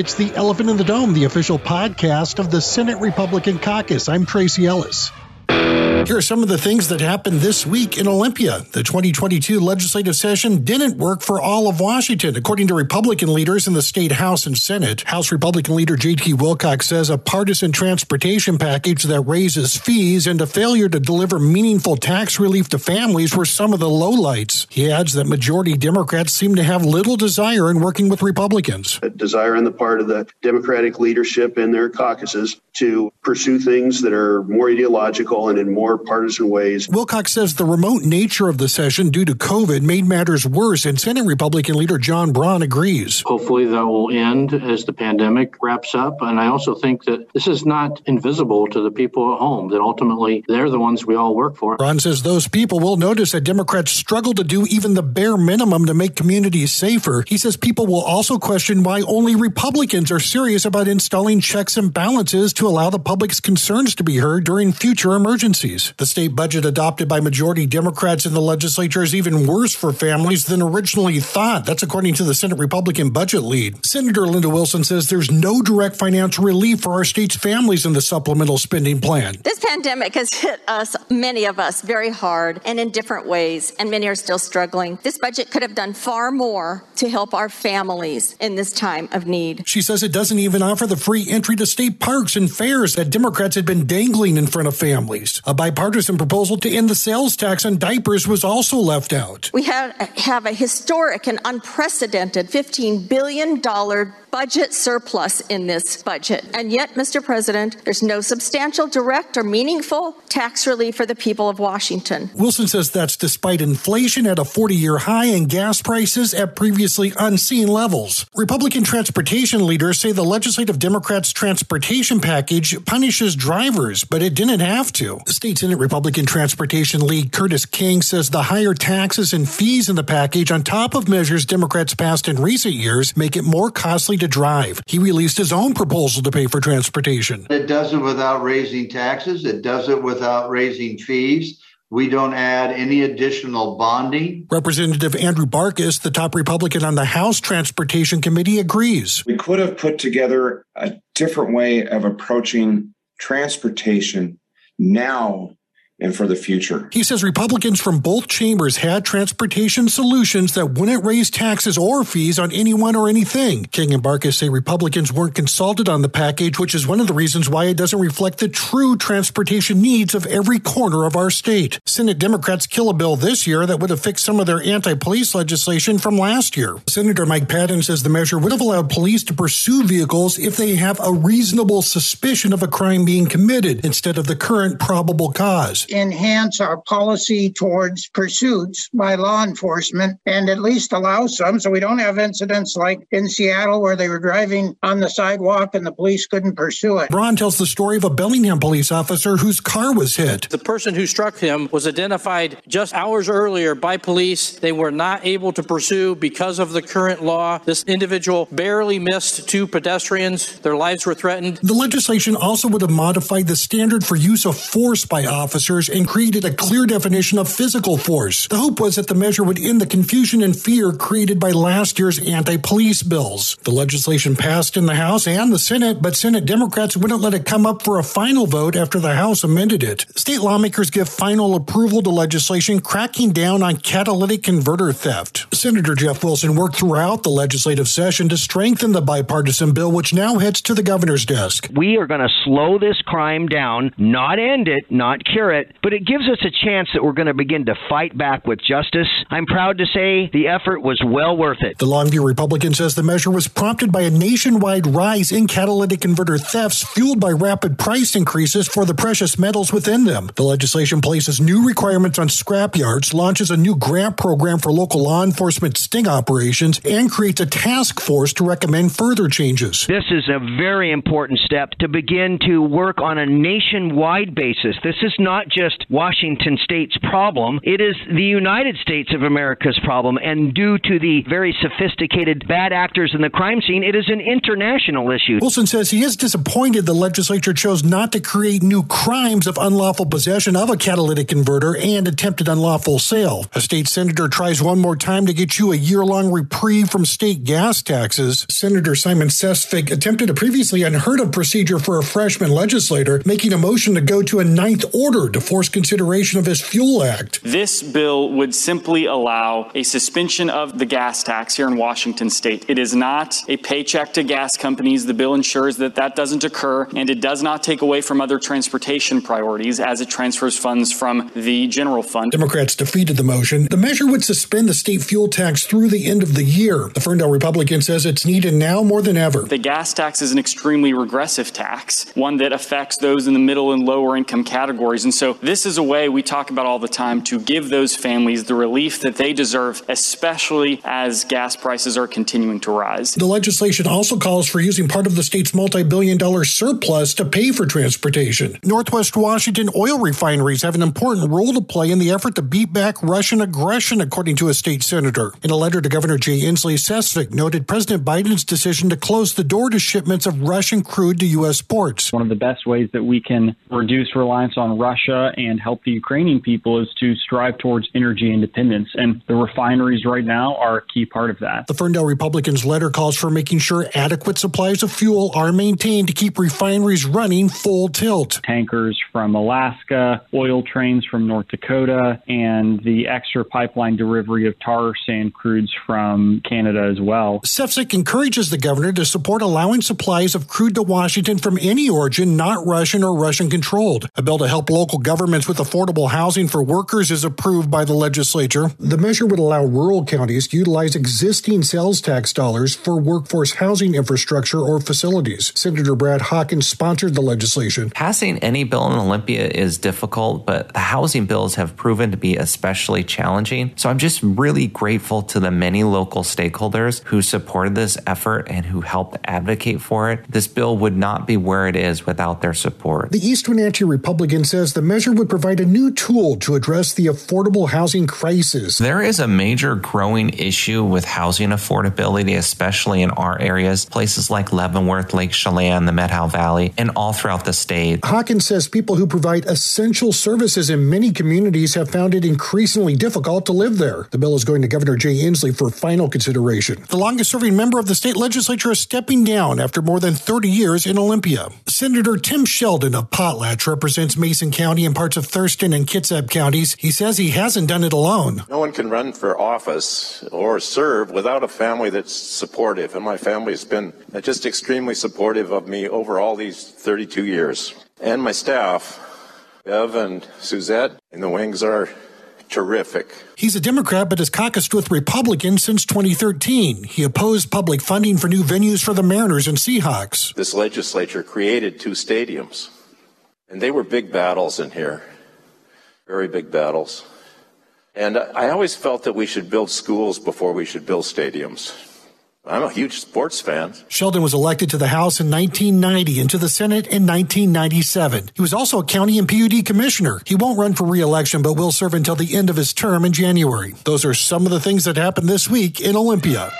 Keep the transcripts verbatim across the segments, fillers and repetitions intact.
It's the Elephant in the Dome, the official podcast of the Senate Republican Caucus. I'm Tracy Ellis. Here are some of the things that happened this week in Olympia. The twenty twenty-two legislative session didn't work for all of Washington, according to Republican leaders in the state House and Senate. House Republican leader J T Wilcox says a partisan transportation package that raises fees and a failure to deliver meaningful tax relief to families were some of the lowlights. He adds that majority Democrats seem to have little desire in working with Republicans. A desire on the part of the Democratic leadership and their caucuses to pursue things that are more ideological and in more partisan ways. Wilcox says the remote nature of the session due to COVID made matters worse, and Senate Republican leader John Braun agrees. Hopefully that will end as the pandemic wraps up. And I also think that this is not invisible to the people at home, that ultimately they're the ones we all work for. Braun says those people will notice that Democrats struggle to do even the bare minimum to make communities safer. He says people will also question why only Republicans are serious about installing checks and balances to allow the public's concerns to be heard during future emergencies. The state budget adopted by majority Democrats in the legislature is even worse for families than originally thought. That's according to the Senate Republican budget lead. Senator Linda Wilson says there's no direct financial relief for our state's families in the supplemental spending plan. This pandemic has hit us, many of us, very hard and in different ways, and many are still struggling. This budget could have done far more to help our families in this time of need. She says it doesn't even offer the free entry to state parks and fairs that Democrats had been dangling in front of families. A bipartisan proposal to end the sales tax on diapers was also left out. We have, have a historic and unprecedented fifteen billion dollars budget surplus in this budget. And yet, Mister President, there's no substantial, direct, or meaningful tax relief for the people of Washington. Wilson says that's despite inflation at a forty-year high and gas prices at previously unseen levels. Republican transportation leaders say the legislative Democrats' transportation package punishes drivers, but it didn't have to. The state Senate Republican Transportation Lead Curtis King says the higher taxes and fees in the package, on top of measures Democrats passed in recent years, make it more costly to drive. He released his own proposal to pay for transportation. It does it without raising taxes. It does it without raising fees. We don't add any additional bonding. Representative Andrew Barkas, the top Republican on the House Transportation Committee, agrees. We could have put together a different way of approaching transportation now and for the future. He says Republicans from both chambers had transportation solutions that wouldn't raise taxes or fees on anyone or anything. King and Barkas say Republicans weren't consulted on the package, which is one of the reasons why it doesn't reflect the true transportation needs of every corner of our state. Senate Democrats kill a bill this year that would have fixed some of their anti-police legislation from last year. Senator Mike Patton says the measure would have allowed police to pursue vehicles if they have a reasonable suspicion of a crime being committed instead of the current probable cause. Enhance our policy towards pursuits by law enforcement and at least allow some so we don't have incidents like in Seattle where they were driving on the sidewalk and the police couldn't pursue it. Braun tells the story of a Bellingham police officer whose car was hit. The person who struck him was identified just hours earlier by police. They were not able to pursue because of the current law. This individual barely missed two pedestrians. Their lives were threatened. The legislation also would have modified the standard for use of force by officers and created a clear definition of physical force. The hope was that the measure would end the confusion and fear created by last year's anti-police bills. The legislation passed in the House and the Senate, but Senate Democrats wouldn't let it come up for a final vote after the House amended it. State lawmakers give final approval to legislation cracking down on catalytic converter theft. Senator Jeff Wilson worked throughout the legislative session to strengthen the bipartisan bill, which now heads to the governor's desk. We are going to slow this crime down, not end it, not cure it, but it gives us a chance that we're going to begin to fight back with justice. I'm proud to say the effort was well worth it. The Longview Republican says the measure was prompted by a nationwide rise in catalytic converter thefts fueled by rapid price increases for the precious metals within them. The legislation places new requirements on scrapyards, launches a new grant program for local law enforcement sting operations, and creates a task force to recommend further changes. This is a very important step to begin to work on a nationwide basis. This is not just Washington State's problem. It is the United States of America's problem. And due to the very sophisticated bad actors in the crime scene, it is an international issue. Wilson says he is disappointed the legislature chose not to create new crimes of unlawful possession of a catalytic converter and attempted unlawful sale. A state senator tries one more time to get you a year-long reprieve from state gas taxes. Senator Simon Sesvig attempted a previously unheard of procedure for a freshman legislator, making a motion to go to a ninth order to force consideration of his Fuel Act. This bill would simply allow a suspension of the gas tax here in Washington state. It is not a paycheck to gas companies. The bill ensures that that doesn't occur, and it does not take away from other transportation priorities as it transfers funds from the general fund. Democrats defeated the motion. The measure would suspend the state fuel tax through the end of the year. The Ferndale Republican says it's needed now more than ever. The gas tax is an extremely regressive tax, one that affects those in the middle and lower income categories. And so this is a way we talk about all the time to give those families the relief that they deserve, especially as gas prices are continuing to rise. The legislation also calls for using part of the state's multi-billion dollar surplus to pay for transportation. Northwest Washington oil refineries have an important role to play in the effort to beat back Russian aggression, according to a state senator. In a letter to Governor Jay Inslee, Sesvig noted President Biden's decision to close the door to shipments of Russian crude to U S ports. One of the best ways that we can reduce reliance on Russia and help the Ukrainian people is to strive towards energy independence. And the refineries right now are a key part of that. The Ferndale Republican's letter calls for making sure adequate supplies of fuel are maintained to keep refineries running full tilt. Tankers from Alaska, oil trains from North Dakota, and the extra pipeline delivery of tar sand crudes from Canada as well. Sefcik encourages the governor to support allowing supplies of crude to Washington from any origin not Russian or Russian-controlled. A bill to help local governments with affordable housing for workers is approved by the legislature. The measure would allow rural counties to utilize existing sales tax dollars for workforce housing infrastructure or facilities. Senator Brad Hawkins sponsored the legislation. Passing any bill in Olympia is difficult, but the housing bills have proven to be especially challenging. So I'm just really grateful to the many local stakeholders who supported this effort and who helped advocate for it. This bill would not be where it is without their support. The East Wenatchee Republican says the measure would provide a new tool to address the affordable housing crisis. There is a major growing issue with housing affordability, especially in our areas, places like Leavenworth, Lake Chelan, the Methow Valley, and all throughout the state. Hawkins says people who provide essential services in many communities have found it increasingly difficult to live there. The bill is going to Governor Jay Inslee for final consideration. The longest-serving member of the state legislature is stepping down after more than thirty years in Olympia. Senator Tim Sheldon of Potlatch represents Mason County and parts of Thurston and Kitsap counties. He says he hasn't done it alone. No one can run for office or serve without a family that's supportive, and my family has been just extremely supportive of me over all these thirty-two years. And my staff, Bev and Suzette, and the wings are terrific. He's a Democrat, but has caucused with Republicans since twenty thirteen. He opposed public funding for new venues for the Mariners and Seahawks. This legislature created two stadiums, and they were big battles in here, very big battles. And I always felt that we should build schools before we should build stadiums. I'm a huge sports fan. Sheldon was elected to the House in nineteen ninety and to the Senate in nineteen ninety-seven. He was also a county and P U D commissioner. He won't run for re-election, but will serve until the end of his term in January. Those are some of the things that happened this week in Olympia.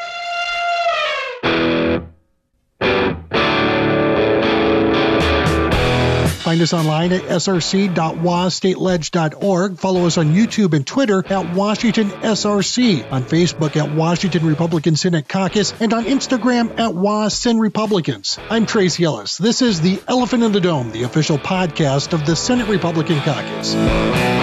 Find us online at s r c dot w a state ledge dot org. Follow us on YouTube and Twitter at Washington S R C, on Facebook at Washington Republican Senate Caucus, and on Instagram at WaSen Republicans. I'm Trace Ellis. This is The Elephant in the Dome, the official podcast of the Senate Republican Caucus.